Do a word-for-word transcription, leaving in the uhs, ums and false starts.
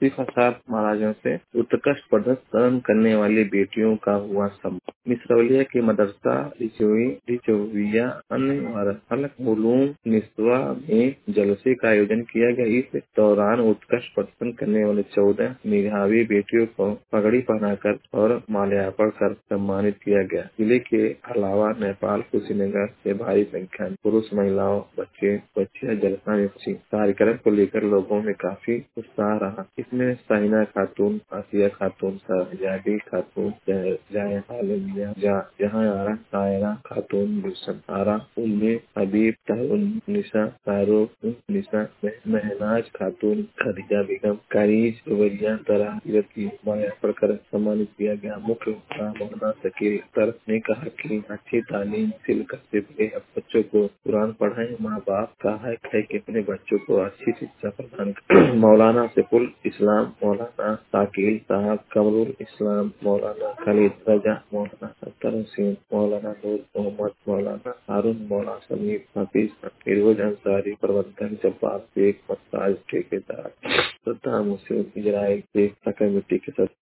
अस्सी फसाद महाराजों से उत्कृष्ट प्रदर्शन करने वाली बेटियों का हुआ सम्मान। मिसरौलिया के मदरसा रिचोई रिचोविया अन्य फलक उलूम निस्वा में जलसे का आयोजन किया गया। इस दौरान उत्कृष्ट प्रदर्शन करने वाले चौदह मेधावी बेटियों को पगड़ी पहनाकर और माल्यार्पण कर सम्मानित किया गया। जिले के अलावा नेपाल कुशीनगर से भारी संख्या में पुरुष महिलाओं बच्चे बच्चियां जलसा में पहुंची। कार्यक्रम को लेकर लोगों में काफी उत्साह रहा। इसमें साइना खातून, आसिया खातून, शहजादी खातून, जहां आरा सायरा खातून, गुलशन आरा, उम्मे हबीब, तारुन्निसा तारुक निसा, महनाज खातून, खदीजा बेगम, कारीज रुबैया दरा की माल्यार्पण कर सम्मानित किया गया। मुख्य वक्ता मौलाना शकील अख्तर ने कहा कि अच्छी तालीम हासिल करते हुए अब बच्चों को कुरान पढ़ाएं। माँ बाप का हक है कि अपने बच्चों को अच्छी शिक्षा प्रदान करें। मौलाना सैफुल इस्लाम, मौलाना शाकिल साहब, कमरुल इस्लाम, मौलाना खालिद रजा, मौलाना अख्तर हुसैन, मौलाना नूर मोहम्मद, मौलाना हारून, मौलाना समीर हाफिज, फिरोज अंसारी, प्रबंधक जब्बार शेख, मसाज ठेकेदार सद्दाम हुसैन, इजराइल के कमेटी के सदस्य।